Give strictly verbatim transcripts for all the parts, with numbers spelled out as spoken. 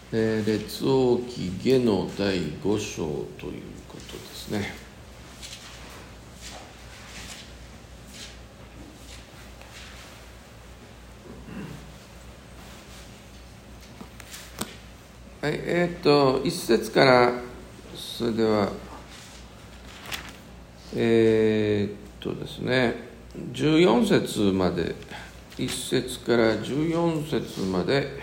えー、列王記下のだいご章ということですね。はい、えー、っと一節からそれではえー、っとですねじゅうよん節まで一節からじゅうよん節まで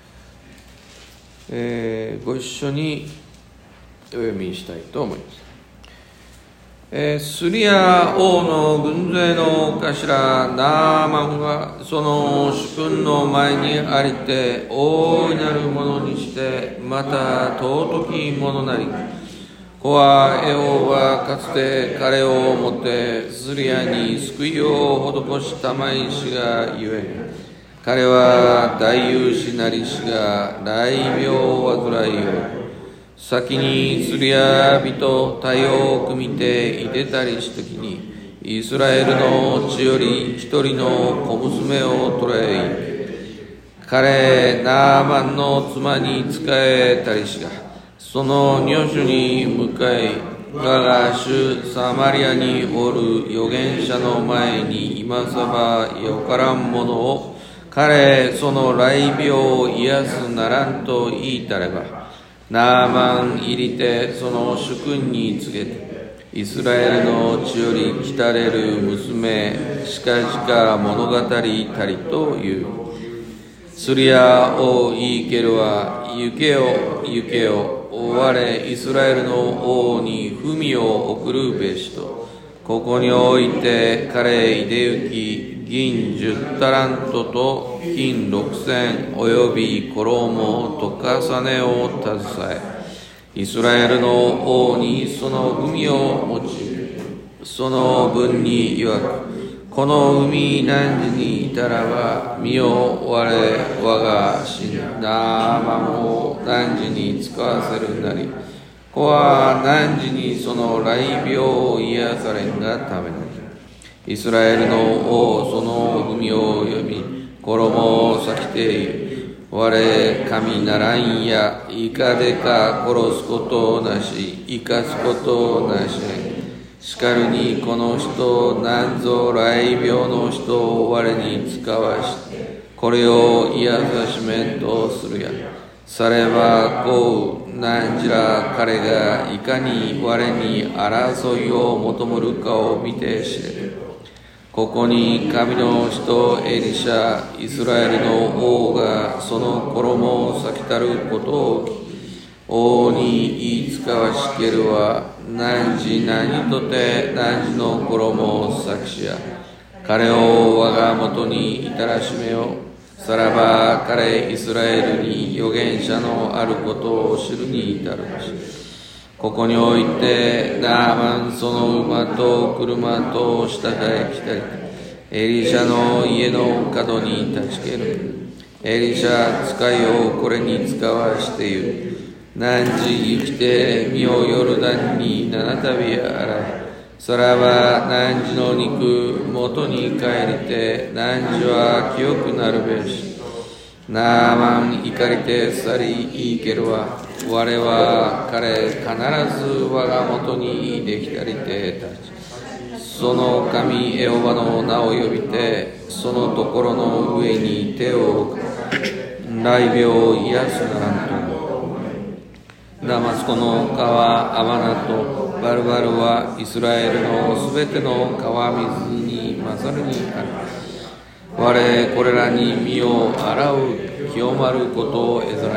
えー、ご一緒にお読みしたいと思います。えー、スリア王の軍勢の頭ナーマンはその主君の前にありて大いなるものにしてまた尊きものなり、子はエオはかつて彼をもってスリアに救いを施したまいしがゆえ、彼は大勇士なりしが雷病を患いよ、先にスリア人体を組みていでたりしときに、イスラエルの地より一人の小娘を捕らえ、彼ナーマンの妻に仕えたりしが、その女主に向かい、我が主サマリアにおる預言者の前に今さばよからんものを、彼その雷病を癒すならんと言いたれば、ナーマン入りてその主君に告げて、イスラエルの地より来たれる娘近々物語たりという。スリア王イーケルは、行けよ行けよ、我イスラエルの王に文を送るべしと、ここにおいて彼いで行き、銀十タラントと金六千および衣と重ねを携え、イスラエルの王にその海を持ち、その分に曰く、この海汝にいたらば、見よ我我が死んだまも汝に使わせるなり、子は汝にその雷病を癒されんがためなり。イスラエルの王その海を呼び、衣を裂きている。我神ならんや、いかでか殺すことなし、生かすことなし。しかるにこの人、なんぞ雷病の人を我に使わし、これを癒さしめんとするや。さればこう、なんじら彼がいかに我に争いを求むるかを見て知れる。ここに神の人エリシャ、イスラエルの王がその衣を裂きたることを聞き、王に言いつかわしけるは、汝何とて汝の衣を裂きしや、彼を我が元に至らしめよ。さらば彼イスラエルに預言者のあることを知るに至るし、ここにおいてナーマンその馬と車と下へ来たり、エリシャの家の角に立ちける。エリシャ使いをこれに使わしている。汝生きて身をヨルダンに七度洗い、さらば汝の肉元に帰りて、汝は清くなるべし。ナーマン怒りて去りイーケルは、我は彼必ず我が元にできたりて立ち、その神エホバの名を呼びて、そのところの上に手を置く。雷病を癒すならんと。ダマスコの川アマナとバルバルはイスラエルのすべての川水に勝るにある。我これらに身を洗う清まることをえざらい、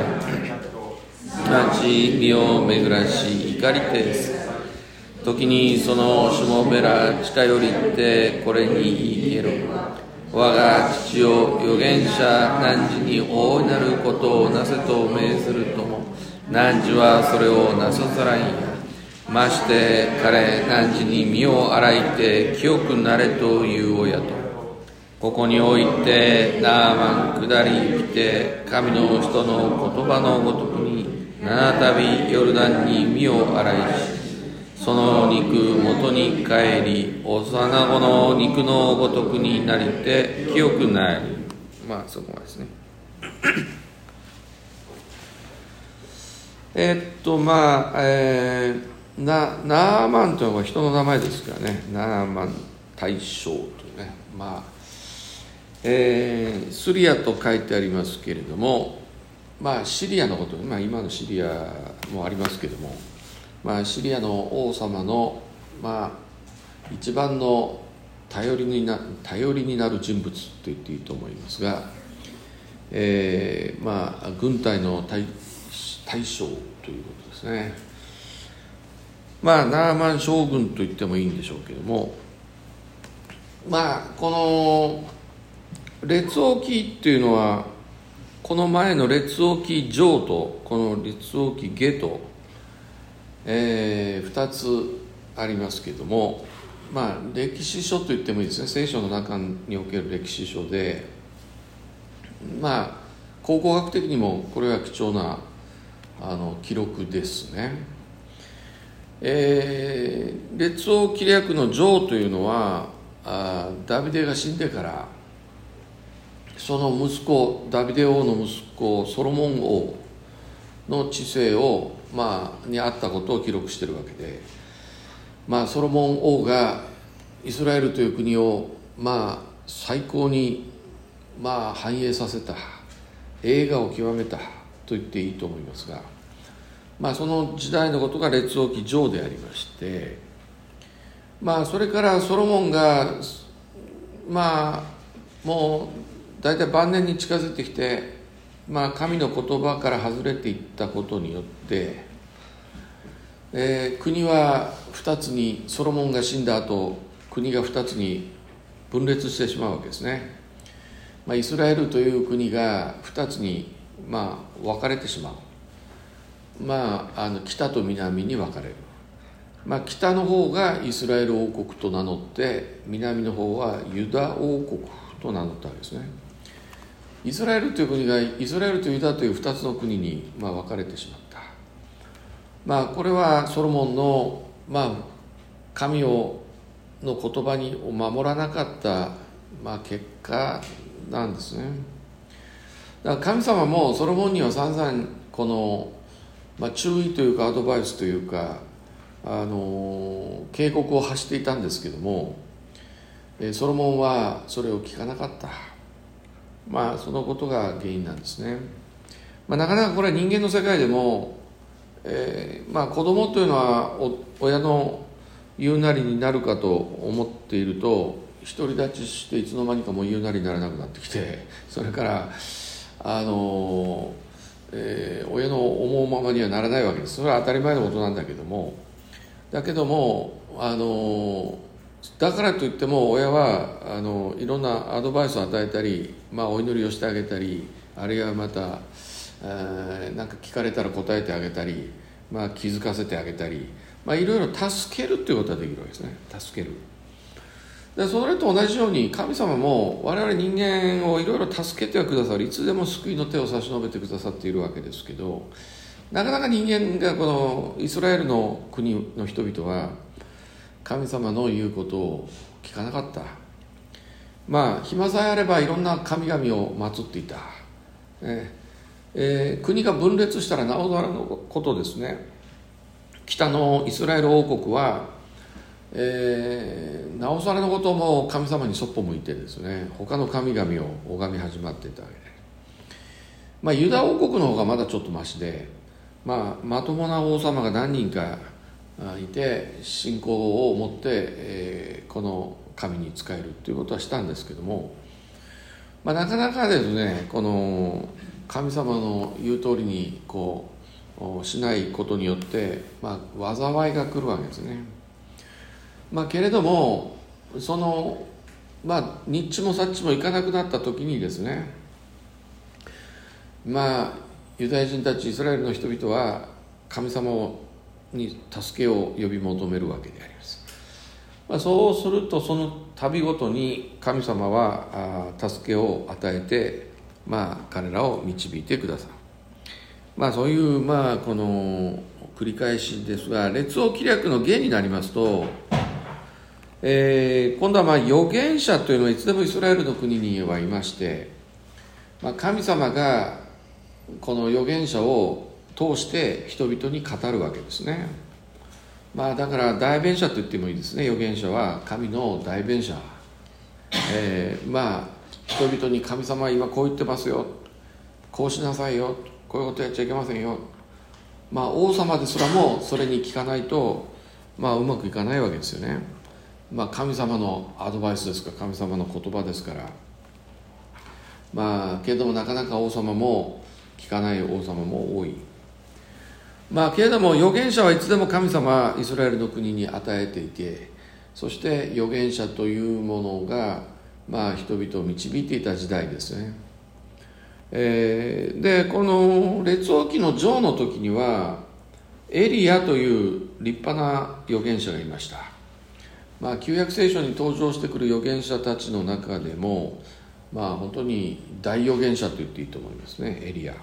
後身を巡らし怒りてす。時にそのしもべら近寄りてこれに言いけろ。我が父を預言者汝に大いなることをなせと命ずるとも、汝はそれをなさざらんや。まして彼汝に身を洗いて清くなれというおやと。ここにおいてナーマン下り来て、神の人の言葉のごとくに七度ヨルダンに身を洗いし、その肉元に帰り、幼子の肉のごとくになりて清くなり。まあそこまでですね。 えー、っとまあ、えー、なナーマンというのは人の名前ですからね、ナーマン大将というね、まあ、えー、スリアと書いてありますけれども、まあシリアのこと、まあ、今のシリアもありますけども、まあ、シリアの王様の、まあ、一番の頼りにな頼りになる人物と言っていいと思いますが、えーまあ、軍隊の 大, 大将ということですね。まあナーマン将軍と言ってもいいんでしょうけども、まあこの列王記っていうのはこの前の列王記上とこの列王記下と、えー、ふたつありますけども、まあ歴史書と言ってもいいですね。聖書の中における歴史書で、まあ考古学的にもこれは貴重なあの記録ですね。えー、列王記略の上というのはあダビデが死んでからその息子ダビデ王の息子ソロモン王の治世を、まあ、にあったことを記録しているわけで、まあ、ソロモン王がイスラエルという国を、まあ、最高に、まあ、繁栄させた、栄華を極めたと言っていいと思いますが、まあ、その時代のことが列王記上でありまして、まあ、それからソロモンがまあもう大体晩年に近づいてきて、まあ、神の言葉から外れていったことによって、えー、国はふたつに、ソロモンが死んだ後国がふたつに分裂してしまうわけですね。まあ、イスラエルという国がふたつに、まあ、分かれてしまう、まあ、あの北と南に分かれる、まあ、北の方がイスラエル王国と名乗って、南の方はユダ王国と名乗ったわけですね。イスラエルという国がイスラエルとユダというふたつの国に、まあ、分かれてしまった。まあ、これはソロモンの、まあ、神をの言葉に守らなかった、まあ、結果なんですね。だから神様もソロモンには散々この、まあ、注意というかアドバイスというか、あの警告を発していたんですけども、ソロモンはそれを聞かなかった。まあそのことが原因なんですね。まあ、なかなかこれは人間の世界でも、えー、まあ子供というのはお親の言うなりになるかと思っていると、独り立ちしていつの間にかもう言うなりにならなくなってきて、それからあの、えー、親の思うままにはならないわけです。それは当たり前のことなんだけども、だけどもあのだからといっても親はあのいろんなアドバイスを与えたり、まあ、お祈りをしてあげたり、あるいはまた何か聞かれたら答えてあげたり、まあ、気づかせてあげたり、まあ、いろいろ助けるということができるわけですね。助ける。でそれと同じように神様も我々人間をいろいろ助けてはくださる、いつでも救いの手を差し伸べてくださっているわけですけど、なかなか人間がこのイスラエルの国の人々は神様の言うことを聞かなかった。まあ暇さえあればいろんな神々を祀っていた、ええー、国が分裂したらなおさらのことですね。北のイスラエル王国は、えー、なおさらのことも神様にそっぽ向いてですね、他の神々を拝み始まっていたわけで、まあ、ユダ王国の方がまだちょっとマシで、まあ、まともな王様が何人かいて信仰を持って、えー、この神に仕えるということはしたんですけども、まあ、なかなかですね、この神様の言う通りにこうしないことによって、まあ、災いが来るわけですね。まあ、けれどもその、まあ、ニッチもサッチもいかなくなった時にですね、まあユダヤ人たちイスラエルの人々は神様に助けを呼び求めるわけであります。まあ、そうするとその度ごとに神様は助けを与えて、まあ、彼らを導いてくださる。まあ、そういう、まあ、この繰り返しですが、列王記略の下になりますと、えー、今度はまあ預言者というのはいつでもイスラエルの国にはいまして、まあ、神様がこの預言者を通して人々に語るわけですね。まあだから代弁者と言ってもいいですね。預言者は神の代弁者、えー、まあ人々に神様は今こう言ってますよ、こうしなさいよ、こういうことやっちゃいけませんよ、まあ王様ですらもそれに聞かないとまあうまくいかないわけですよね。まあ神様のアドバイスですから、神様の言葉ですから。まあけれどもなかなか王様も聞かない王様も多い。まあけれども預言者はいつでも神様はイスラエルの国に与えていて、そして預言者というものがまあ人々を導いていた時代ですね。えー、でこの列王記の上の時にはエリアという立派な預言者がいました。まあ旧約聖書に登場してくる預言者たちの中でもまあ本当に大預言者と言っていいと思いますね、エリア。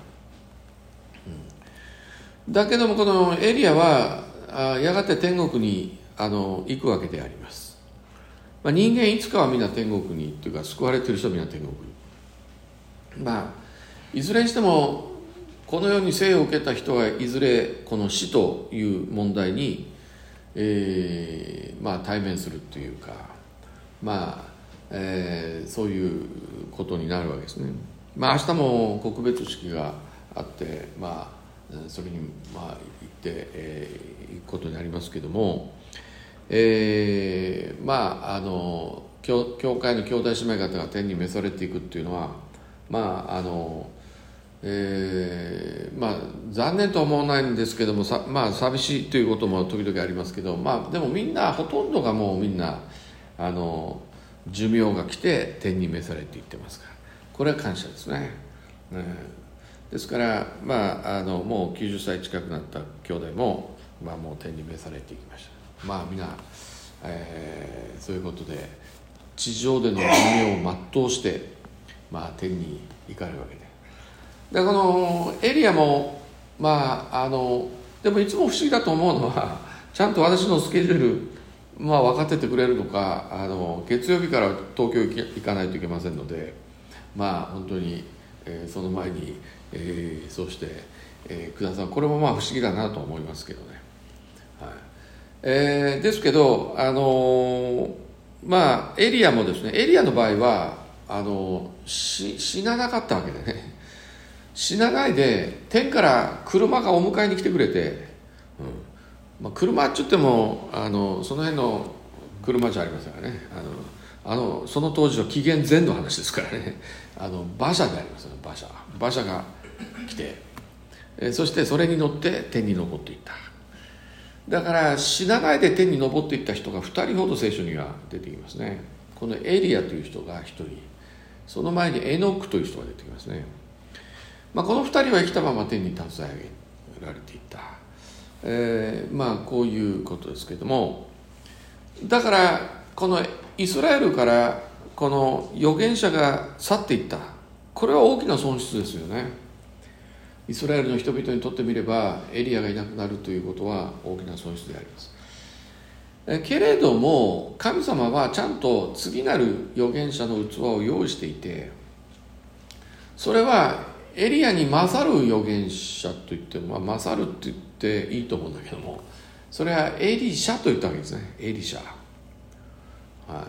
うん、だけどもこのエリアはあやがて天国にあの行くわけであります。まあ、人間いつかはみんな天国にというか救われている人はみんな天国に。まあいずれにしてもこの世に生を受けた人はいずれこの死という問題に、えーまあ、対面するというか、まあえー、そういうことになるわけですね。まあ明日も告別式があって、まあ、それにまあ行って、えー、行くことになりますけども、えー、まああの 教, 教会の兄弟姉妹方が天に召されていくっていうのはまああのえー、まあ残念とは思わないんですけどもさ、まあ寂しいということも時々ありますけど、まあでもみんなほとんどがもうみんなあの寿命が来て天に召されていってますから、これは感謝ですね。うん、ですからまああのもうきゅうじゅっさい近くなった兄弟もまあもう天に召されていきました。まあみんな、えー、そういうことで地上での寿命を全うしてまあ天に行かれるわけで。でこのエリアもまああのでもいつも不思議だと思うのはちゃんと私のスケジュールまあ分かっててくれるのか、あの月曜日から東京行かないといけませんので、まあ本当に、えー、その前に、えー、そうして、えー、くださる。これもまあ不思議だなと思いますけどね。はいえー、ですけどあのまあエリアもですね、エリアの場合はあのし死ななかったわけでね。死なないで天から車がお迎えに来てくれて、うんまあ、車って言ってもあのその辺の車じゃありませんからね、あのあのその当時の紀元前の話ですからね、あの馬車でありますね、馬車馬車が来て、えそしてそれに乗って天に昇っていった。だから死なないで天に昇っていった人がふたりほど聖書には出てきますね。このエリアという人がひとり、その前にエノックという人が出てきますね。まあ、このふたりは生きたまま天に携えられていた、えー、まあこういうことですけども、だからこのイスラエルからこの預言者が去っていった、これは大きな損失ですよね。イスラエルの人々にとってみればエリアがいなくなるということは大きな損失であります。えけれども神様はちゃんと次なる預言者の器を用意していて、それはエリアに勝る預言者と言っても、まあ、勝るって言っていいと思うんだけども、それはエリシャと言ったわけですね。エリシャ、はい、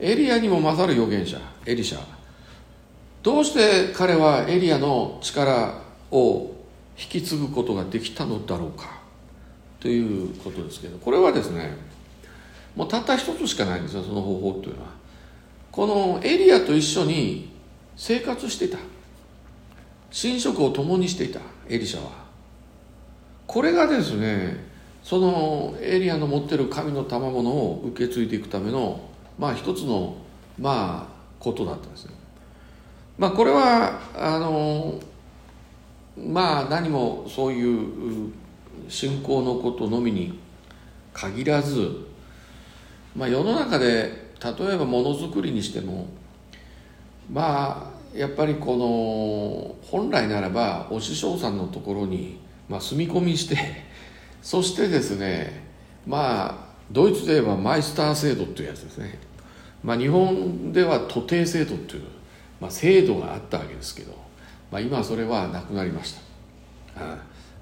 エリアにも勝る預言者エリシャ。どうして彼はエリアの力を引き継ぐことができたのだろうかということですけど、これはですねもうたった一つしかないんですよ、その方法というのは。このエリアと一緒に生活していた、寝食を共にしていたエリシャは、これがですねそのエリアの持っている神の賜物を受け継いでいくためのまあ一つのまあことだったんですね。まあこれはあのまあ何もそういう信仰のことのみに限らず、まあ世の中で例えばものづくりにしてもまあやっぱりこの本来ならばお師匠さんのところにまあ住み込みして、そしてですねまあドイツで言えばマイスター制度というやつですね。まあ日本では徒弟制度という、まあ、制度があったわけですけど、まあ、今それはなくなりました。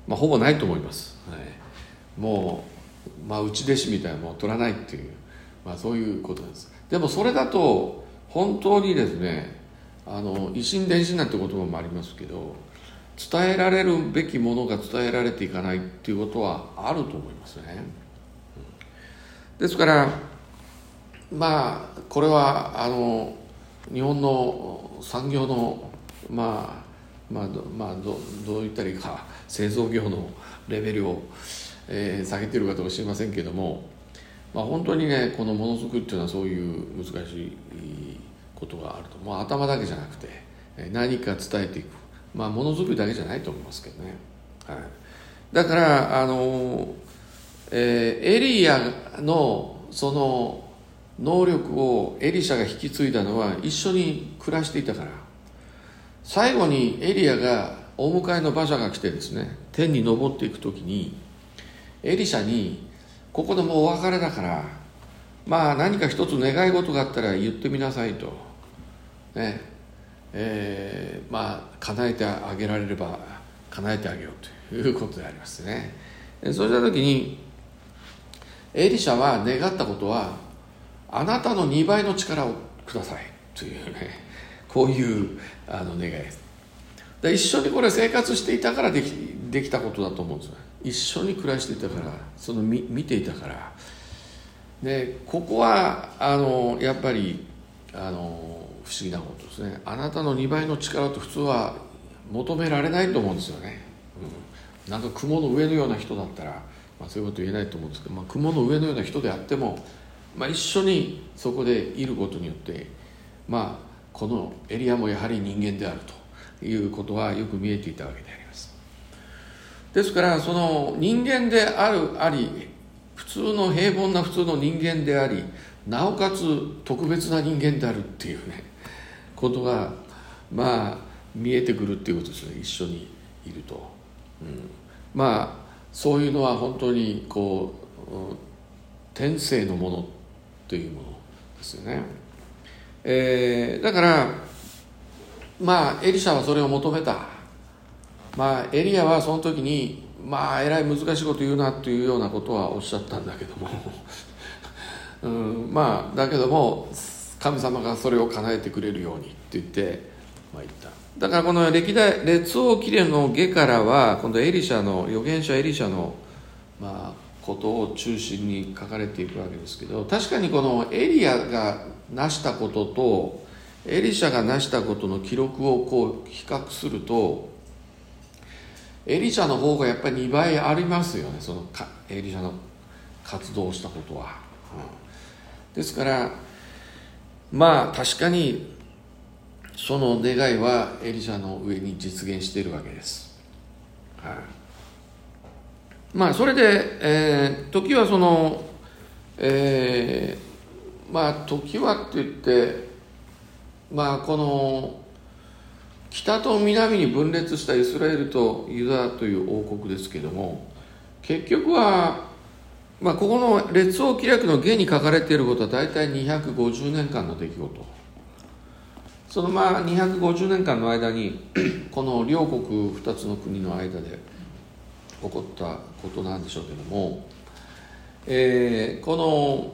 まあ、ほぼないと思います、はい、もう、まあ、内弟子みたいなものを取らないっていう、まあ、そういうことです。でもそれだと本当にですね、あの以心伝心なんて言葉もありますけど、伝えられるべきものが伝えられていかないっていうことはあると思いますね。ですからまあこれはあの日本の産業のまあまあど、まあ、ど, どう言ったらいいか、製造業のレベルを、えー、下げてるかどうか知りませんけども、まあ、本当にねこのものづくりっていうのはそういう難しいことがあると、まあ、頭だけじゃなくて何か伝えていく、まあものづくりだけじゃないと思いますけどね、はい、だからあの、えー、エリアのその能力をエリシャが引き継いだのは一緒に暮らしていたから、最後にエリアがお迎えの馬車が来てですね、天に昇っていくときにエリシャにここでもうお別れだから、まあ何か一つ願い事があったら言ってみなさいとね、えー、まあ叶えてあげられれば叶えてあげようということでありますね。そうした時にエリシャは願ったことは、あなたのにばいの力をくださいというね、こういうあの願いです。で一緒にこれ生活していたからでき、できたことだと思うんですよ。一緒に暮らしていたから、その 見, 見ていたからで、ここはあのやっぱりあの不思議なことですね。あなたのにばいの力と普通は求められないと思うんですよね、うん、なんか雲の上のような人だったら、まあ、そういうこと言えないと思うんですけど、まあ、雲の上のような人であっても、まあ、一緒にそこでいることによって、まあ、このエリアもやはり人間であるということはよく見えていたわけであります。ですからその人間であるあり、普通の平凡な普通の人間であり、なおかつ特別な人間であるっていうねことがまあ見えてくるっていうことですね、一緒にいると、うん、まあそういうのは本当にこう天性のものというものですよね。えー、だからまあエリシャはそれを求めた。まあエリアはその時にまあえらい難しいこと言うなというようなことはおっしゃったんだけども、うん、まあだけども神様がそれを叶えてくれるようにって言って、まあ、言った。だからこの歴代列王記の下からは今度エリシャの預言者エリシャのまあことを中心に書かれていくわけですけど、確かにこのエリアが成したこととエリシャが成したことの記録をこう比較すると、エリシャの方がやっぱりにばいありますよね、そのエリシャの活動をしたことは、うん、ですからまあ確かにその願いはエリシャの上に実現しているわけです、はい。まあそれで、えー、時はその、えー、まあ時はって言ってまあこの北と南に分裂したイスラエルとユダという王国ですけども、結局は、まあ、ここの列王記略の下に書かれていることは大体にひゃくごじゅうねんかんの出来事。そのまあにひゃくごじゅうねんかんの間にこの両国ふたつの国の間で起こったことなんでしょうけども、えー、この、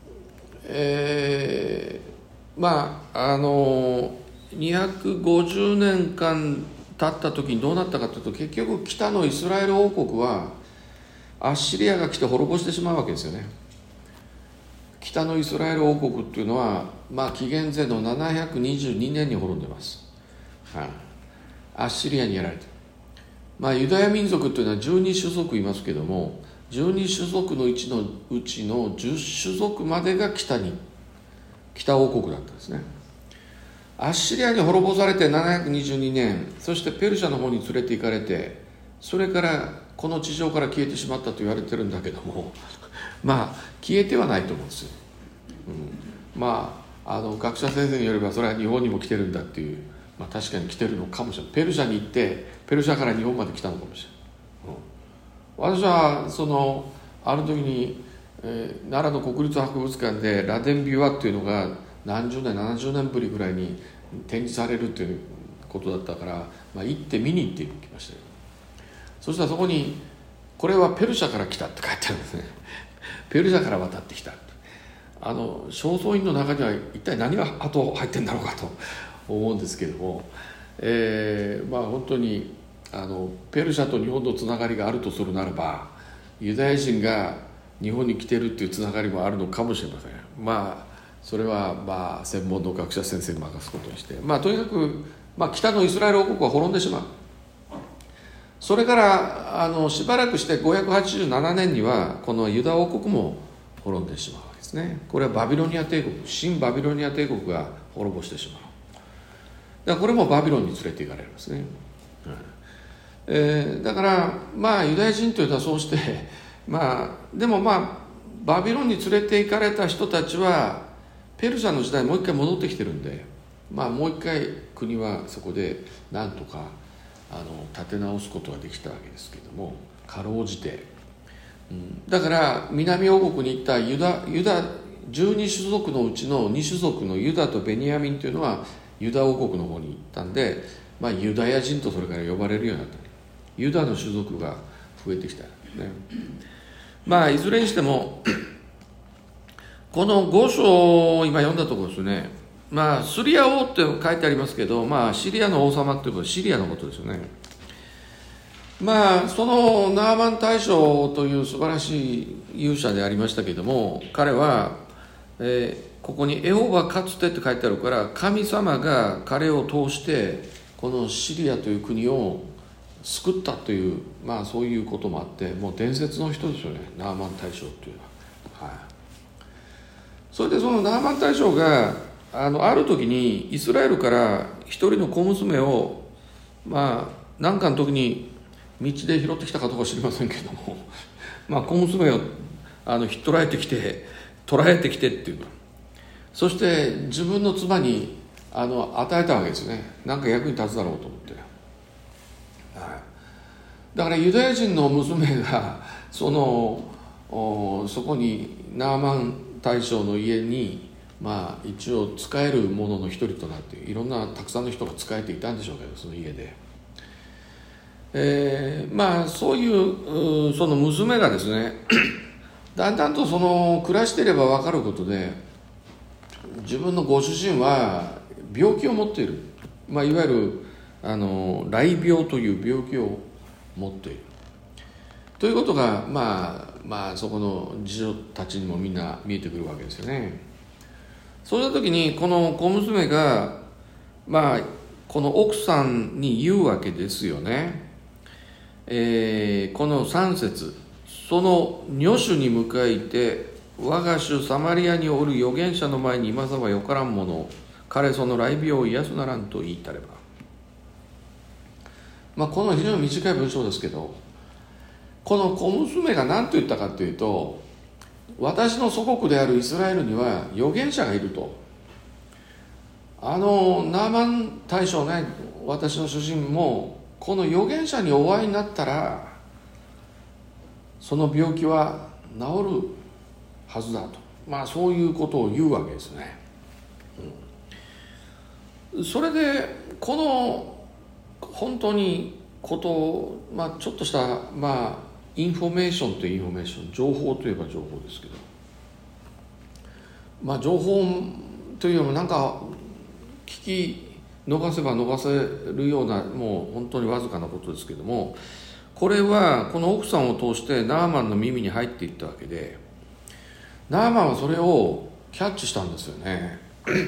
えー、まああのにひゃくごじゅうねんかん経った時にどうなったかというと、結局北のイスラエル王国はアッシリアが来て滅ぼしてしまうわけですよね。北のイスラエル王国っていうのは、まあ、紀元前のななひゃくにじゅうにねんに滅んでます、はい、アッシリアにやられて、まあ、ユダヤ民族というのはじゅうに種族いますけども、じゅうに種族のうちのうちのじゅっ種族までが北に北王国だったんですね。アッシリアに滅ぼされてななひゃくにじゅうにねん、そしてペルシャの方に連れて行かれて、それからこの地上から消えてしまったと言われてるんだけどもまあ消えてはないと思うんですよ、うん、まああの学者先生によればそれは日本にも来てるんだっていう、まあ、確かに来てるのかもしれない。ペルシャに行ってペルシャから日本まで来たのかもしれない、うん、私はそのある時に、えー、奈良の国立博物館で螺鈿琵琶っていうのが何十年ななじゅうねんぶりぐらいに展示されるっていうことだったから、まあ、行って見に行ってきましたよ。 そしたらそこにこれはペルシャから来たって書いてあるんですね。ペルシャから渡ってきた。あの正倉院の中には一体何が後入ってんだろうかと思うんですけども、えー、まあ本当にあのペルシャと日本のつながりがあるとするならば、ユダヤ人が日本に来てるっていうつながりもあるのかもしれません。まあそれはまあ専門の学者先生に任すことにして、まあとにかく、まあ、北のイスラエル王国は滅んでしまう。それからあのしばらくしてごひゃくはちじゅうななねんにはこのユダ王国も滅んでしまうわけですね。これはバビロニア帝国、新バビロニア帝国が滅ぼしてしまう。だからこれもバビロンに連れて行かれるんですね、うんえー、だからまあユダヤ人というのはそうしてまあでもまあバビロンに連れて行かれた人たちはペルシャの時代にもう一回戻ってきてるんで、まあもう一回国はそこでなんとかあの立て直すことができたわけですけども、かろうじて、うん、だから南王国に行ったユダユダじゅうに種族のうちのに種族のユダとベニヤミンというのはユダ王国の方に行ったんで、まあ、ユダヤ人とそれから呼ばれるようになった。ユダの種族が増えてきた、ね、まあいずれにしてもこのご章を今読んだところですね、まあスリア王って書いてありますけど、まあシリアの王様ということでシリアのことですよね。まあそのナーマン大将という素晴らしい勇者でありましたけれども、彼は、えー、ここにエホバかつてって書いてあるから、神様が彼を通してこのシリアという国を救ったという、まあそういうこともあって、もう伝説の人ですよね、ナーマン大将というのは。はい、それでそのナーマン大将があのある時にイスラエルから一人の小娘をまあ何かの時に道で拾ってきたかどうか知りませんけどもまあ小娘をあのひっ捕らえてきて捕らえてきてっていうの、そして自分の妻にあの与えたわけですね。なんか役に立つだろうと思って、はい、だからユダヤ人の娘がそのそこにナーマン大将の家にまあ一応使えるものの一人となって、いろんなたくさんの人が使えていたんでしょうけど、その家で、えー、まあそういうその娘がですねだんだんとその暮らしていれば分かることで、自分のご主人は病気を持っている、まあ、いわゆるあの雷病という病気を持っているということが、まあ、まあそこの次女たちにもみんな見えてくるわけですよね。そうした時にこの小娘がまあこの奥さんに言うわけですよね、えー、このさん節、その女主に迎えて我が主サマリアにおる預言者の前に今さばよからんもの、彼その雷病を癒すならんと言いたれば、まあこの非常に短い文章ですけど、この小娘が何と言ったかというと、私の祖国であるイスラエルには預言者がいると。あのナーマン大将ね、私の主人もこの預言者にお会いになったらその病気は治るはずだと、まあそういうことを言うわけですね、うん、それでこの本当にことを、まあ、ちょっとしたまあインフォメーションというインフォメーション、情報といえば情報ですけど、まあ情報というのもなんか聞き逃せば逃せるようなもう本当にわずかなことですけども、これはこの奥さんを通してナーマンの耳に入っていったわけで、ナーマンはそれをキャッチしたんですよね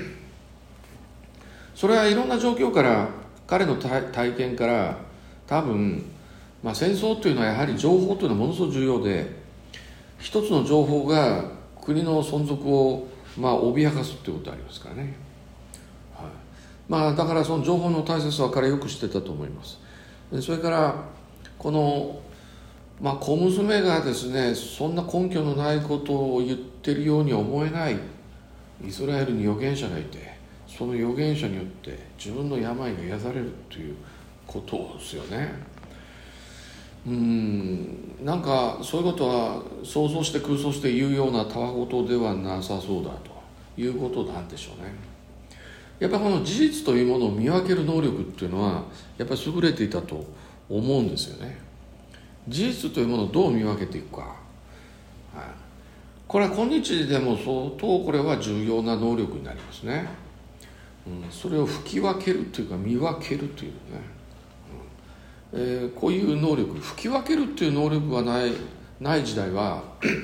それはいろんな状況から、彼の体験から多分、まあ、戦争というのはやはり情報というのはものすごく重要で、一つの情報が国の存続をまあ脅かすということがありますからね、はい、まあだからその情報の大切さは彼よく知ってたと思います。それからこの、まあ、小娘がですね、そんな根拠のないことを言ってるようには思えない。イスラエルに預言者がいて、その預言者によって自分の病が癒されるということですよね。うーんなんかそういうことは想像して空想して言うようなたわごとではなさそうだということなんでしょうね。やっぱりこの事実というものを見分ける能力っていうのはやっぱり優れていたと思うんですよね。 事実というものをどう見分けていくか、はい、これは今日でも相当これは重要な能力になりますね、うん、それを吹き分けるというか見分けるというね、うんえー、こういう能力、吹き分けるという能力がないない時代は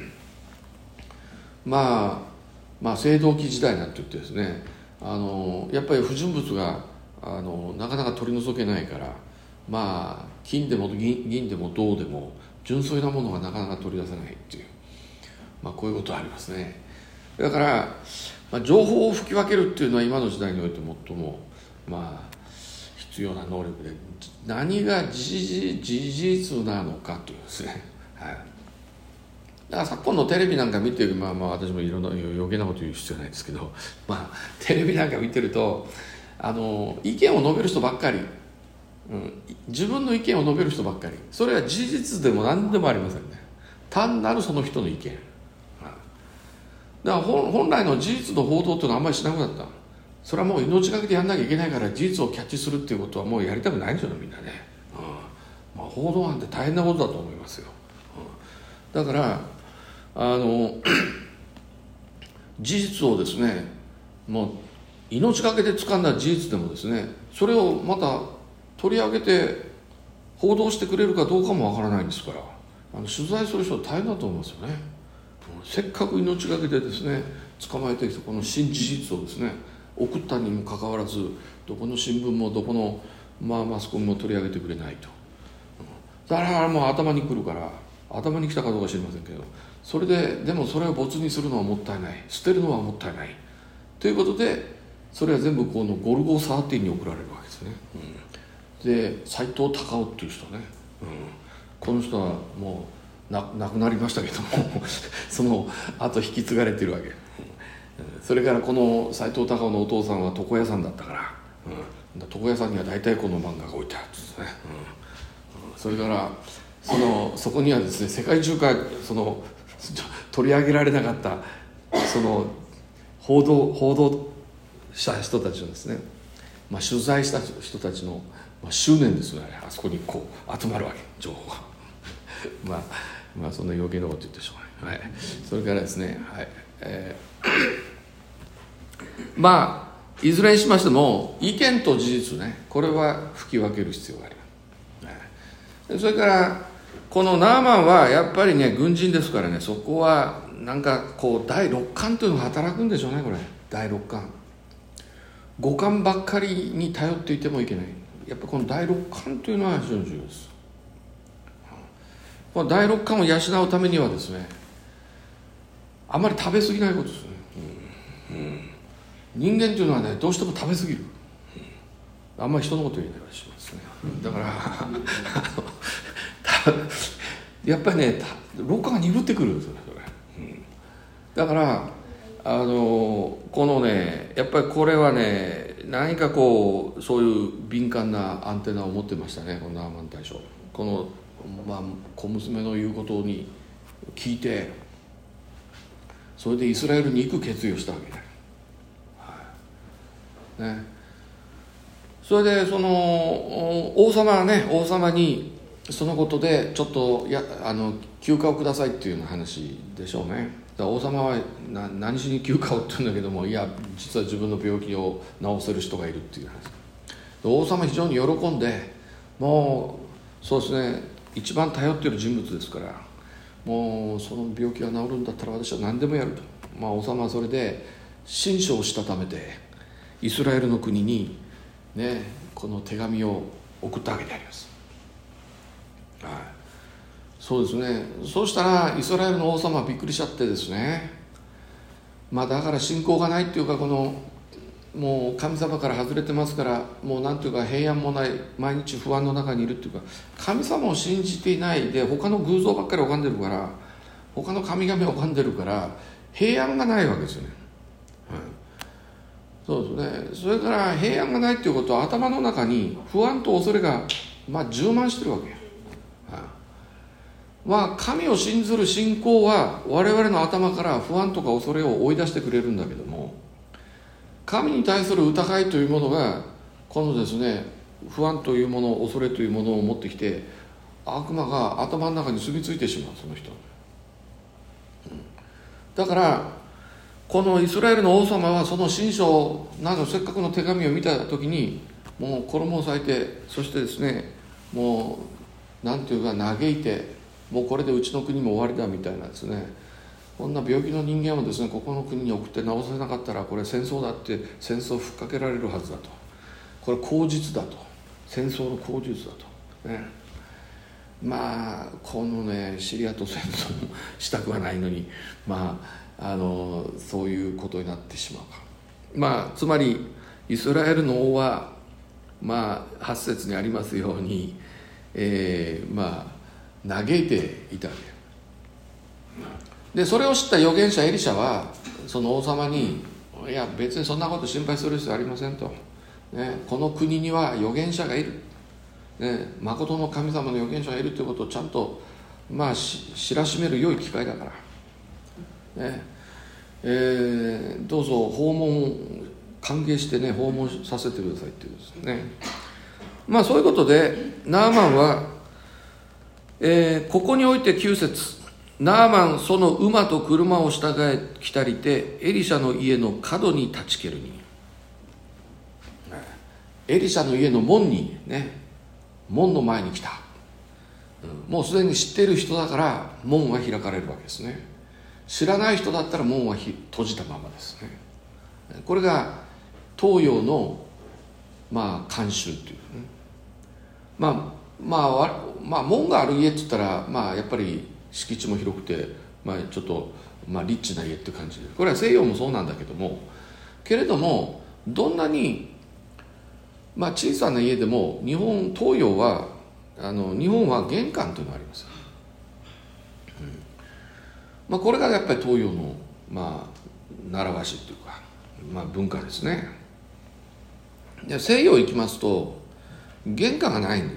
まあまあ青銅器時代なんて言ってですね、あのやっぱり不純物があのなかなか取り除けないから、まあ金でも 銀, 銀でも銅でも純粋なものがなかなか取り出せないっていう、まあ、こういうことありますね。だから、まあ、情報を吹き分けるっていうのは今の時代において最もまあ必要な能力で、何が事実なのかというですね、はい、だから昨今のテレビなんか見てる、まあまあ私もいろんな余計なこと言う必要ないですけど、まあテレビなんか見てるとあの意見を述べる人ばっかり、うん、自分の意見を述べる人ばっかり、それは事実でも何でもありませんね。単なるその人の意見、はい、だから本来の事実の報道っていうのはあんまりしなくなった。それはもう命がけでやんなきゃいけないから、事実をキャッチするっていうことはもうやりたくないんですよみんなね、うんまあ、報道なんて大変なことだと思いますよ、うん、だからあの事実をですね、もう命がけで掴んだ事実でもですね、それをまた取り上げて報道してくれるかどうかもわからないんですから、あの取材する人は大変だと思いますよね。せっかく命がけでですね捕まえてきたこの新事実をですね送ったにもかかわらず、どこの新聞もどこの、まあ、マスコミも取り上げてくれないと、だからもう頭にくるから、頭に来たかどうか知りませんけど、それででもそれを没にするのはもったいない、捨てるのはもったいないということで、それは全部このゴルゴじゅうさんに送られるわけですね、うん、で斎藤隆夫っていう人ね、うん、この人はもうな亡くなりましたけどもその後引き継がれてるわけ、うん、それからこの斎藤隆夫のお父さんは床屋さんだったから、うん、床屋さんには大体この漫画が置いてあるんですね、うんうん、それからそのそこにはですね世界中からその取り上げられなかったその報道報道した人たちのですね、まあ、取材した人たちの、まあ、執念ですよね。あそこにこう集まるわけ、情報がまあまあそんな余計なこと言ってしょうがない、はい、それからですね、はいえー、まあいずれにしましても意見と事実ね、これは吹き分ける必要があります、はい、それからこのナーマンはやっぱりね軍人ですからね、そこはなんかこう第六感というのが働くんでしょうね。これ第六感、五感ばっかりに頼っていてもいけない。やっぱこの第六感というのは非常に重要です。この第六感を養うためにはですね、あまり食べ過ぎないことですね、うんうん、人間というのはねどうしても食べ過ぎる、うん、あんまり人のこと言えないようにしますね。だからやっぱりね六感が鈍ってくるんですよね、それ、うん、だからあのこのねやっぱりこれはね何かこうそういう敏感なアンテナを持ってましたね、このナーマン大将。この、まあ、小娘の言うことに聞いて、それでイスラエルに行く決意をしたわけだ、はいね、それでその王様はね王様にそのことでちょっとやあの休暇をくださいっていうような話でしょうね。だから王様はな何しに休暇をって言うんだけども、いや実は自分の病気を治せる人がいるっていう話で、王様非常に喜んで、もうそうですね一番頼っている人物ですから、もうその病気が治るんだったら私は何でもやると、まあ、王様はそれで親書をしたためてイスラエルの国にねこの手紙を送ったわけであります、はい、そうですね。そうしたらイスラエルの王様はびっくりしちゃってですね、まあだから信仰がないっていうか、このもう神様から外れてますから、もうなんていうか平安もない、毎日不安の中にいるっていうか、神様を信じていないで他の偶像ばっかり拝んでるから、他の神々を拝んでるから平安がないわけですよね、はい、そうですね。それから平安がないっていうことは頭の中に不安と恐れがまあ充満してるわけ、はい、まあ神を信ずる信仰は我々の頭から不安とか恐れを追い出してくれるんだけども、神に対する疑いというものがこのですね不安というもの、恐れというものを持ってきて、 悪魔が頭の中に住み着いてしまう、その人、うん、だからこのイスラエルの王様はその新書などせっかくの手紙を見た時にもう衣を裂いて、そしてですね、もうなんていうか嘆いて、もうこれでうちの国も終わりだみたいなですね、こんな病気の人間をですねここの国に送って治せなかったらこれ戦争だって戦争をふっかけられるはずだと、これ口実だと、戦争の口実だと、ね、まあこのねシリアと戦争したくはないのに、まああのそういうことになってしまうか。まあつまりイスラエルの王はまあはち節にありますように、えー、まあ嘆いていたわけで、それを知った預言者エリシャはその王様に、いや別にそんなこと心配する必要ありませんと、ね、この国には預言者がいる、ね、誠の神様の預言者がいるということをちゃんと、まあ、知らしめる良い機会だから、ねえー、どうぞ訪問歓迎してね訪問させてくださいっていうですね。まあそういうことでナーマンは、えー、ここにおいてきゅう節、ナーマンその馬と車を従え来たりてエリシャの家の角に立ちけるに、エリシャの家の門にね、門の前に来た、うん、もうすでに知っている人だから門は開かれるわけですね。知らない人だったら門は閉じたままですね。これが東洋のまあ慣習というね、まあまあまあ門がある家って言ったら、まあやっぱり敷地も広くて、まあちょっとまあリッチな家っていう感じで、これは西洋もそうなんだけども、けれどもどんなにまあ小さな家でも日本東洋はあの日本は玄関というのがあります、うん、まあこれがやっぱり東洋のまあ習わしというか、まあ文化ですね。で西洋行きますと玄関がないんだよね、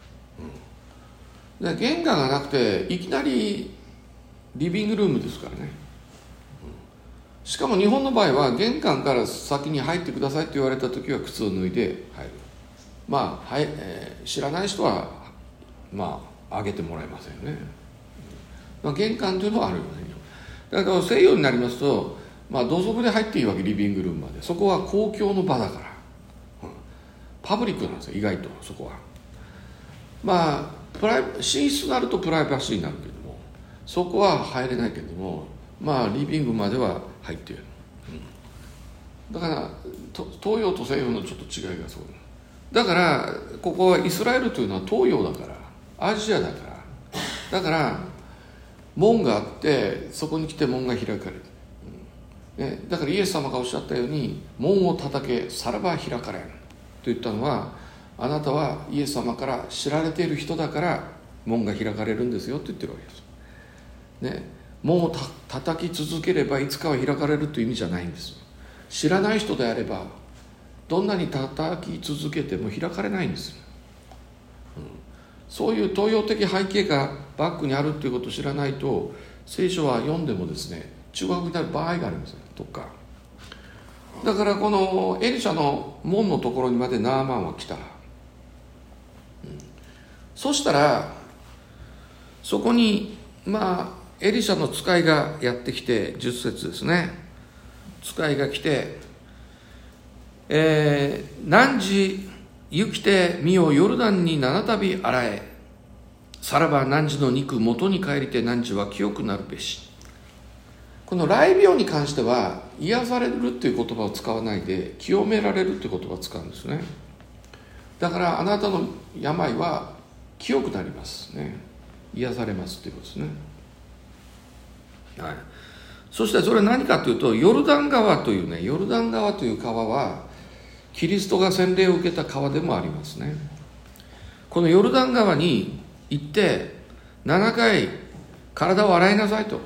うん、で玄関がなくていきなりリビングルームですからね、うん、しかも日本の場合は玄関から先に入ってくださいと言われた時は靴を脱いで入る。まあ、はいえー、知らない人はまああげてもらえませんよね、まあ、玄関というのはあるよね。だから西洋になりますと、まあ、同族で入っていいわけ、リビングルームまで。そこは公共の場だから、うん、パブリックなんですよ意外と。そこはまあプライ寝室になるとプライバシーになるけども、そこは入れないけども、まあリビングまでは入っている、うん、だから東洋と西洋のちょっと違いがそうだから、ここはイスラエルというのは東洋だから、アジアだから、だから門があってそこに来て門が開かれる、うんね、だからイエス様がおっしゃったように、門を叩けさらば開かれんと言ったのは、あなたはイエス様から知られている人だから門が開かれるんですよと言ってるわけです、ね、門をた叩き続ければいつかは開かれるという意味じゃないんです。知らない人であればどんなに叩き続けても開かれないんです、うん、そういう東洋的背景がバックにあるということを知らないと、聖書は読んでもですね中学になる場合があるんですよとか。だからこのエリシャの門のところにまでナーマンは来た、うん、そしたらそこにまあエリシャの使いがやってきて、じゅっ節ですね、使いが来て、えー、汝行きて身をヨルダンに七度洗え、さらば汝の肉元に帰りて汝は清くなるべし。この雷病に関しては癒されるっていう言葉を使わないで清められるっていう言葉を使うんですね。だからあなたの病は清くなりますね、癒されますっていうことですね、はい、そしてそれは何かというと、ヨルダン川というね、ヨルダン川という川はキリストが洗礼を受けた川でもありますね。このヨルダン川に行ってななかい体を洗いなさいと、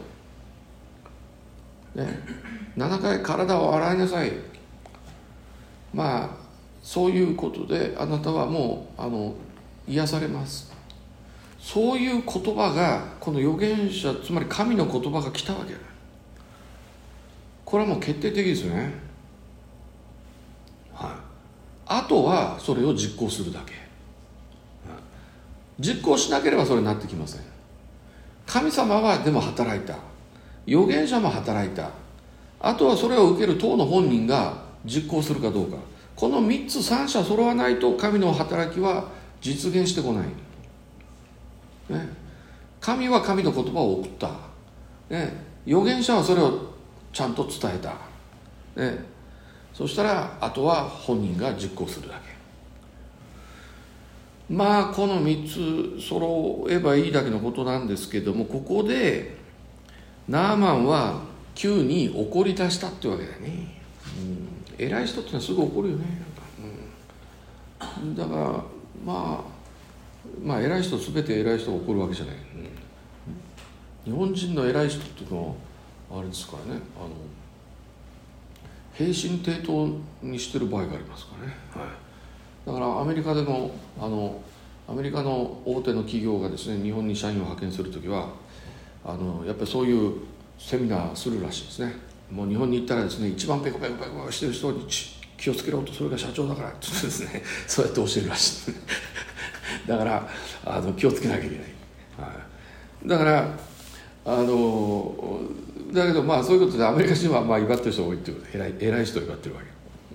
ね、ななかい体を洗いなさい。まあそういうことであなたはもうあの癒されます。そういう言葉がこの預言者、つまり神の言葉が来たわけ。これはもう決定的ですね、はい、あとはそれを実行するだけ。 実行しなければそれになってきません。神様はでも働いた、預言者も働いた、あとはそれを受ける当の本人が実行するかどうか、このみっつ三者揃わないと神の働きは実現してこない、ね、神は神の言葉を送った、ね、預言者はそれをちゃんと伝えた、ね、そしたらあとは本人が実行するだけ。まあこのみっつ揃えばいいだけのことなんですけども、ここでナーマンは急に怒り出したってわけだよね、うん、偉い人ってのはすぐ怒るよね、うん、だからまあまあ偉い人全て偉い人が怒るわけじゃない、うん、日本人の偉い人っていうのはあれですからね、あの平身低頭にしてる場合がありますからね、はい、だからアメリカでもあのアメリカの大手の企業がですね日本に社員を派遣するときはあのやっぱりそういうセミナーするらしいですね。もう日本に行ったらですね一番ペコペコペコしてる人に気をつけろと、それが社長だからってですねそうやって教えるらしいだからあの気をつけなきゃいけない、はい、だからあのだけどまあそういうことでアメリカ人はまあ威張ってる人が多いっていう偉い偉い人を威張ってるわけ、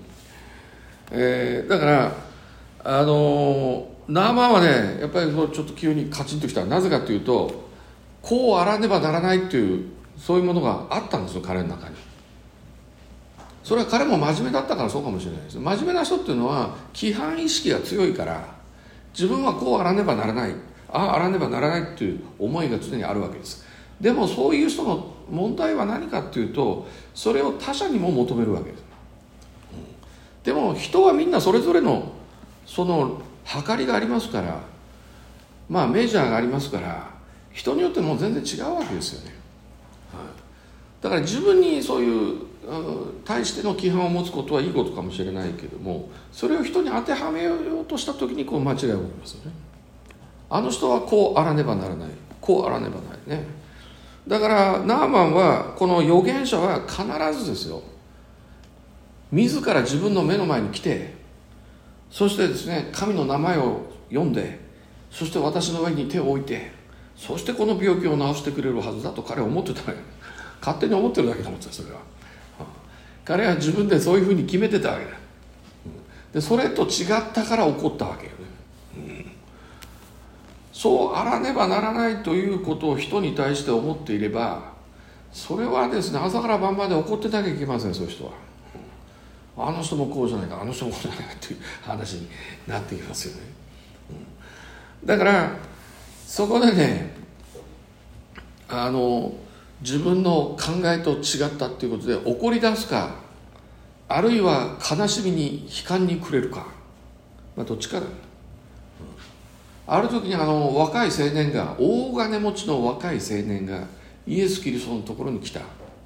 えー、だからあのナーマンはねやっぱりちょっと急にカチンときた。なぜかというとこうあらねばならないっていうそういうものがあったんですよ彼の中に。それは彼も真面目だったからそうかもしれないです。真面目な人っていうのは規範意識が強いから自分はこうあらねばならない、あああらねばならないっていう思いが常にあるわけです。でもそういう人の問題は何かっていうとそれを他者にも求めるわけです、うん、でも人はみんなそれぞれのその計りがありますから、まあメジャーがありますから人によっても全然違うわけですよね、はい、だから自分にそういう対しての規範を持つことはいいことかもしれないけども、それを人に当てはめようとした時にこう間違いが起きますよね。あの人はこうあらねばならない、こうあらねばならないね。だからナーマンはこの預言者は必ずですよ自ら自分の目の前に来て、そしてですね神の名前を読んで、そして私の上に手を置いて、そしてこの病気を治してくれるはずだと彼は思ってた。勝手に思ってるだけだもんですよそれは。彼は自分でそういうふうに決めてたわけだ。でそれと違ったから怒ったわけよね、うん、そうあらねばならないということを人に対して思っていれば、それはですね朝から晩まで怒ってなきゃいけません。そういう人は、うん、あの人もこうじゃないか、あの人もこうじゃないかっていう話になってきますよね、うん、だからそこでねあの自分の考えと違ったっていうことで怒り出すか、あるいは悲しみに悲観に暮れるか、まあ、どっちかだ、うん、ある時にあの若い青年が、大金持ちの若い青年がイエス・キリストのところに来た。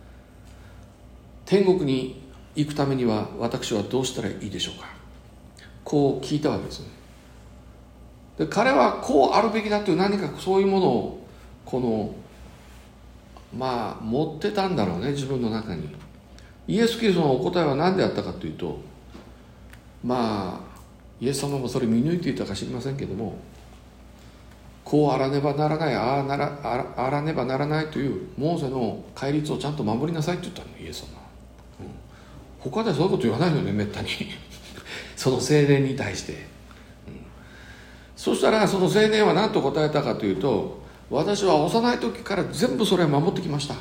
天国に行くためには私はどうしたらいいでしょうか、こう聞いたわけですね。で彼はこうあるべきだという何かそういうものをこのまあ持ってたんだろうね自分の中に。イエス・キリストのお答えは何であったかというと、まあイエス様もそれ見抜いていたか知りませんけども、こうあらねばならない、ああなら、あら、あらねばならないというモーセの戒律をちゃんと守りなさいって言ったのイエス様、うん、他ではそういうこと言わないのねめったにその青年に対して、うん、そしたらその青年は何と答えたかというと、私は幼い時から全部それを守ってきました、うん、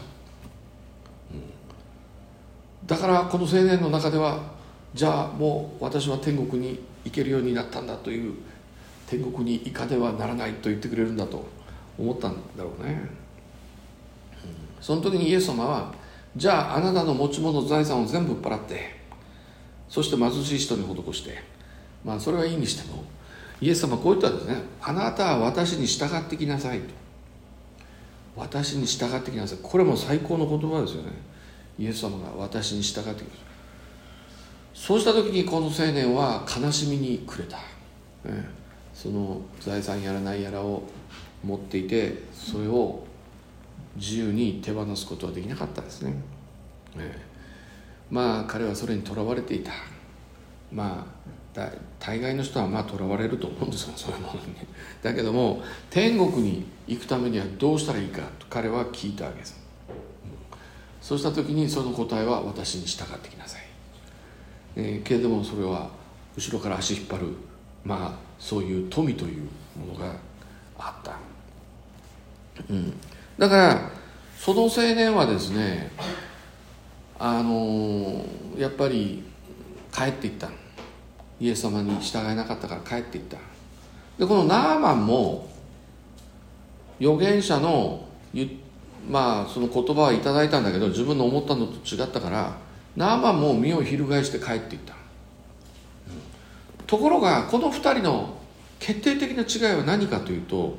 だからこの青年の中ではじゃあもう私は天国に行けるようになったんだという、天国に行かねばならないと言ってくれるんだと思ったんだろうね、うん、その時にイエス様はじゃああなたの持ち物財産を全部売っ払って、そして貧しい人に施して、まあそれはいいにしてもイエス様はこう言ったんですね。あなたは私に従ってきなさいと。私に従ってきなさい。これも最高の言葉ですよね。イエス様が私に従ってきなさい。そうした時にこの青年は悲しみに暮れた、ね、その財産やらないやらを持っていて、それを自由に手放すことはできなかったですね、ね、まあ彼はそれにとらわれていた。まあだ大概の人はまあ囚われると思うんですよ、そういうものに。だけども天国に行くためにはどうしたらいいかと彼は聞いたわけです。そうした時にその答えは、私に従ってきなさい、えー、けれどもそれは後ろから足引っ張る、まあそういう富というものがあった、うん、だからその青年はですね、あのー、やっぱり帰っていった。イエス様に従えなかったから帰っていった。でこのナーマンも預言者のまあその言葉はいただいたんだけど、自分の思ったのと違ったから、ナーマンも身を翻して帰っていった、うん、ところがこのふたりの決定的な違いは何かというと、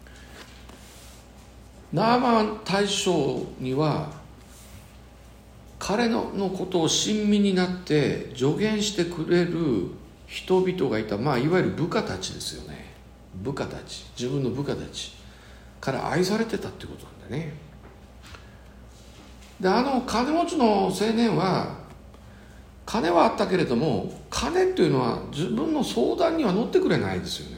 ナーマン大将には彼のことを親身になって助言してくれる人々がいた、まあいわゆる部下たちですよね。部下たち、自分の部下たちから愛されてたってことなんだね。であの金持ちの青年は金はあったけれども、金っていうのは自分の相談には乗ってくれないですよね、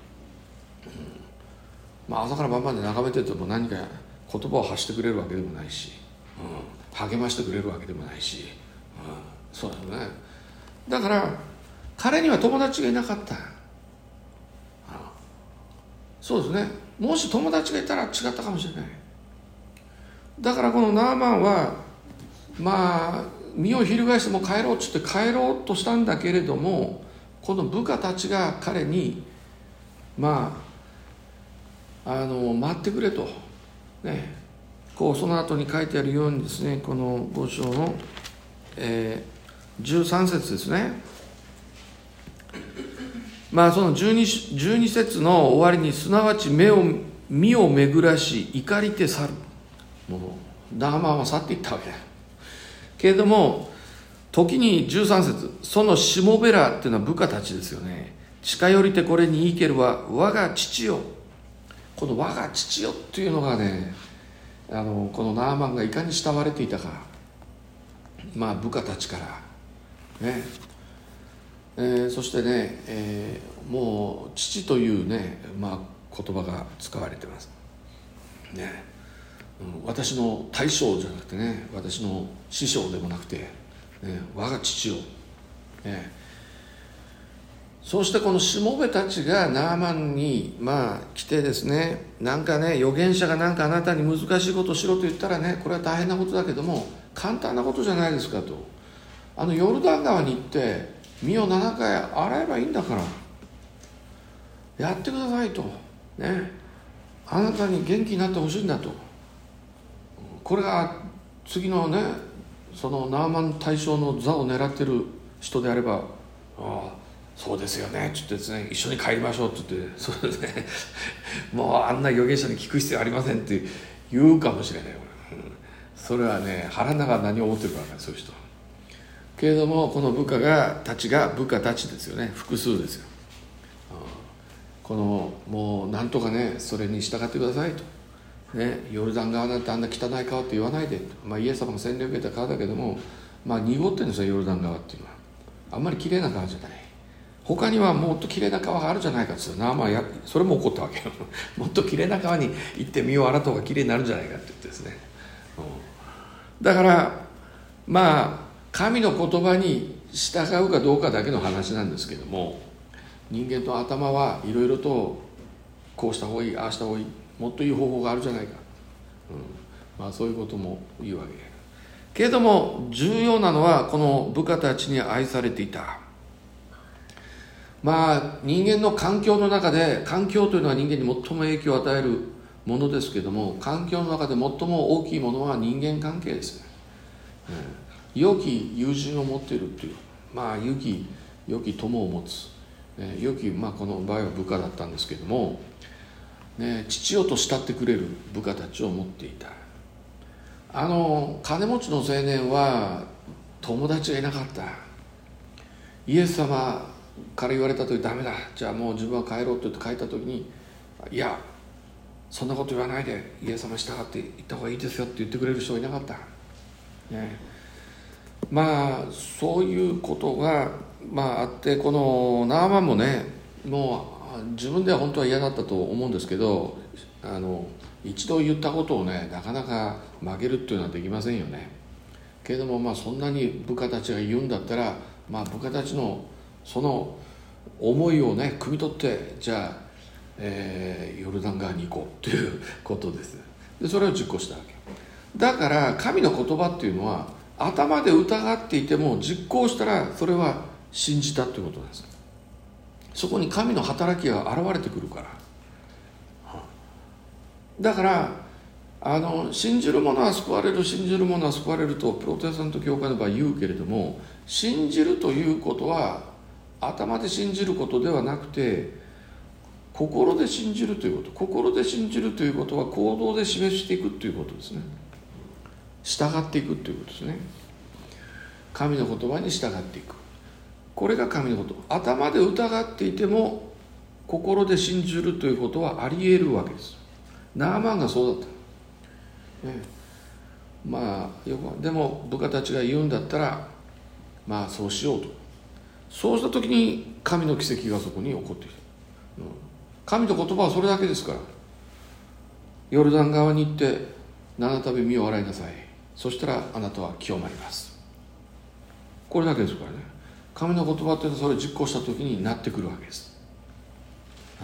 うん、まあ朝から晩まで眺めてても何か言葉を発してくれるわけでもないし、うん、励ましてくれるわけでもないし、うん、そうですね。だから彼には友達がいなかった、うん、そうですね。もし友達がいたら違ったかもしれない。だからこのナーマンはまあ身を翻しても帰ろうって言って帰ろうとしたんだけれども、この部下たちが彼にまああの待ってくれとね、こうその後に書いてあるようにですね、このご章の、えー、じゅうさん節ですね。まあそのじゅうに、じゅうに節の終わりに、すなわち目を身を巡らし怒りて去る。もうナーマンは去っていったわけだけれども、時にじゅうさん節、そのしもべらっていうのは部下たちですよね。近寄りてこれに言いけるは我が父よ。この我が父よっていうのがね、あのこのナーマンがいかに慕われていたか、まあ部下たちからね、えー、そしてね、えー、もう父というね、まあ、言葉が使われてますね。私の大将じゃなくてね、私の師匠でもなくて、ね、我が父よ、ね、そうしてこのしもべたちがナーマンにまあ来てですね、なんかね、預言者がなんかあなたに難しいことをしろと言ったらね、これは大変なことだけども簡単なことじゃないですかと。あのヨルダン川に行って身をななかい洗えばいいんだからやってくださいとね、あなたに元気になってほしいんだと。これが次のね、そのナーマン大将の座を狙ってる人であれば、ああそうですよねって言ってですね、一緒に帰りましょうって言って、そうですね、もうあんな預言者に聞く必要ありませんって言うかもしれない、うん、それはね、腹の中は何を思ってるか分からない、そういう人。けれどもこの部下がたちが部下たちですよね、複数ですよ、うん、このもうなんとかね、それに従ってくださいとね、ヨルダン川なんてあんな汚い川って言わないで、まあ、イエス様が洗礼を受けた川だけども、まあ、濁ってるんですよ、ヨルダン川っていうのは。あんまりきれいな川じゃない。他にはもっときれいな川があるじゃないかって言って、ナーマンやそれも怒ったわけよもっときれいな川に行って身を洗った方がきれいになるんじゃないかって言ってですね、うん、だからまあ神の言葉に従うかどうかだけの話なんですけども、人間の頭はいろいろとこうした方がいい、ああした方がいい、もっといい方法があるじゃないか、うん、まあそういうことも言うわけで、けれども重要なのはこの部下たちに愛されていた。まあ人間の環境の中で、環境というのは人間に最も影響を与えるものですけども、環境の中で最も大きいものは人間関係ですね、うん、良き友人を持っているという、まあ良き良き友を持つ、ね、良き、まあこの場合は部下だったんですけどもね、父よと慕ってくれる部下たちを持っていた。あの金持ちの青年は友達がいなかった。イエス様から言われた時、ダメだ、じゃあもう自分は帰ろうと言って帰った時に、いやそんなこと言わないでイエス様に従って行った方がいいですよって言ってくれる人がいなかった、ね、まあそういうことがまああって、このナーマンもね、もう自分では本当は嫌だったと思うんですけど、あの一度言ったことをね、なかなか曲げるっていうのはできませんよね。けれども、まあそんなに部下たちが言うんだったら、まあ部下たちのその思いをね汲み取って、じゃあ、えー、ヨルダン川に行こうということです。でそれを実行したわけだから、神の言葉っていうのは頭で疑っていても実行したらそれは信じたということです。そこに神の働きが現れてくるから。だからあの信じる者は救われる、信じる者は救われるとプロテスタント教会の場合言うけれども、信じるということは頭で信じることではなくて、心で信じるということ。心で信じるということは行動で示していくということですね。従っていくということですね。神の言葉に従っていく、これが神の言葉。頭で疑っていても心で信じるということはあり得るわけです。ナーマンがそうだった、ね、まあよくでも部下たちが言うんだったら、まあそうしようと。そうした時に神の奇跡がそこに起こっている、うん、神の言葉はそれだけですから。ヨルダン川に行って七度身を洗いなさい、そしたらあなたは清まります。これだけですからね。神の言葉っていうのはそれを実行した時になってくるわけです、はい、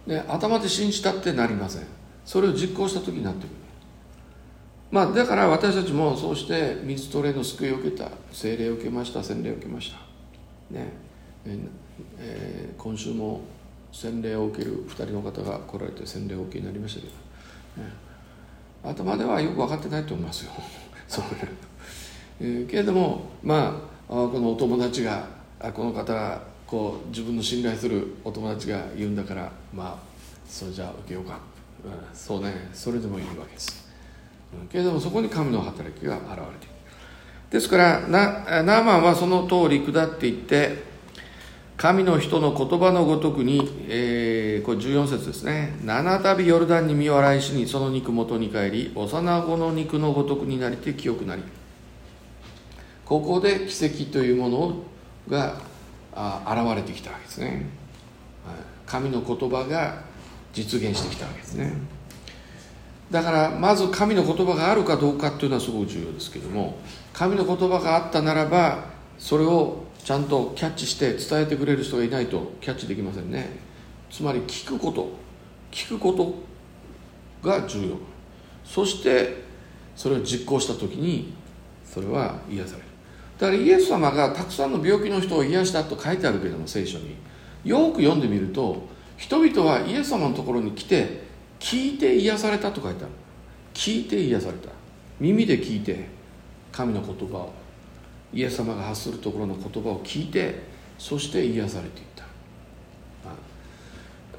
で頭で信じたってなりません。それを実行した時になってくる。まあだから私たちもそうして水と霊の救いを受けた、聖霊を受けました、洗礼を受けましたね。ええー、今週も洗礼を受けるふたりの方が来られて洗礼を受けになりましたけど、ね、頭ではよく分かってないと思いますよそう、えー、けれども、まあこのお友達が、この方がこう自分の信頼するお友達が言うんだから、まあそれじゃあ受けようか、うん、そうね、それでもいいわけです、うん、けれどもそこに神の働きが現れている。ですからナ、ナーマンはその通り下っていって、神の人の言葉のごとくに、えー、これじゅうよん節ですね。七度ヨルダンに身を洗いしに、その肉元に帰り、幼子の肉のごとくになりて清くなり。ここで奇跡というものが現れてきたわけですね。神の言葉が実現してきたわけですね。だからまず神の言葉があるかどうかっていうのはすごく重要ですけども、神の言葉があったならばそれをちゃんとキャッチして伝えてくれる人がいないとキャッチできませんね。つまり聞くこと聞くことが重要。そしてそれを実行した時にそれは癒される。だからイエス様がたくさんの病気の人を癒したと書いてあるけれども、聖書によく読んでみると、人々はイエス様のところに来て聞いて癒されたと書いてある。聞いて癒された。耳で聞いて神の言葉を、イエス様が発するところの言葉を聞いて、そして癒されていった、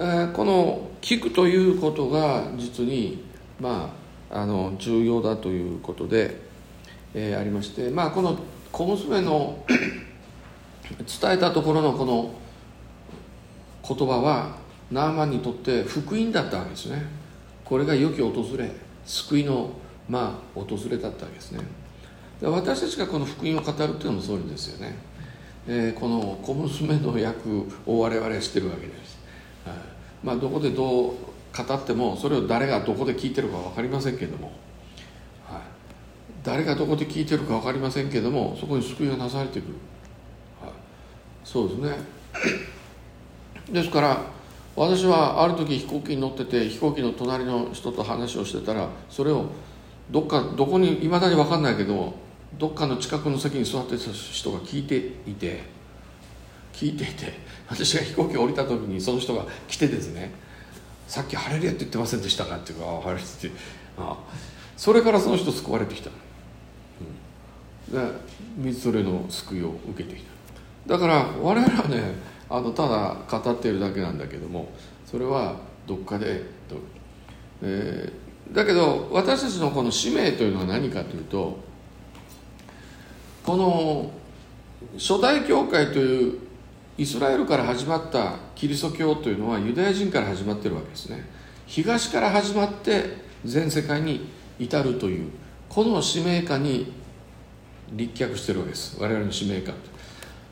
えー、この聞くということが実に、まあ、あの重要だということで、えー、ありまして、まあ、この小娘の伝えたところのこの言葉はナーマンにとって福音だったわけですね。これが良き訪れ、救いの、まあ、訪れだったわけですね。で私たちがこの福音を語るというのもそうですよね、えー、この小娘の役を我々はしてるわけです、はい、まあ、どこでどう語ってもそれを誰がどこで聞いてるか分かりませんけれども、はい、誰がどこで聞いてるか分かりませんけれども、そこに救いがなされてくる、はい、そうですね。ですから私はある時飛行機に乗ってて、飛行機の隣の人と話をしてたら、それをどっかどこにいまだに分かんないけど、どっかの近くの席に座ってた人が聞いていて聞いていて私が飛行機を降りた時にその人が来てですね、さっきハレルヤって言ってませんでしたかっていうか、ああハレルヤって、ああそれからその人救われてきた、うん、で水それの救いを受けてきた。だから我々はね、あのただ語っているだけなんだけども、それはどっかで、えー、だけど私たちのこの使命というのは何かというと、この初代教会というイスラエルから始まったキリスト教というのはユダヤ人から始まっているわけですね。東から始まって全世界に至るというこの使命感に立脚しているわけです、我々の使命感。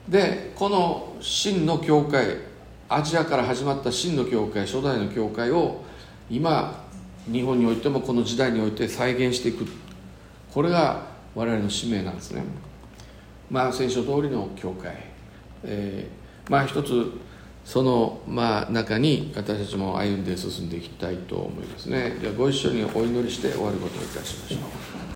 でこの真の教会、アジアから始まった真の教会、初代の教会を今日本においてもこの時代において再現していく、これが我々の使命なんですね。まあ聖書通りの教会、えー、まあ一つそのまあ中に私たちも歩んで進んでいきたいと思いますね。じゃあご一緒にお祈りして終わることをいたしましょう。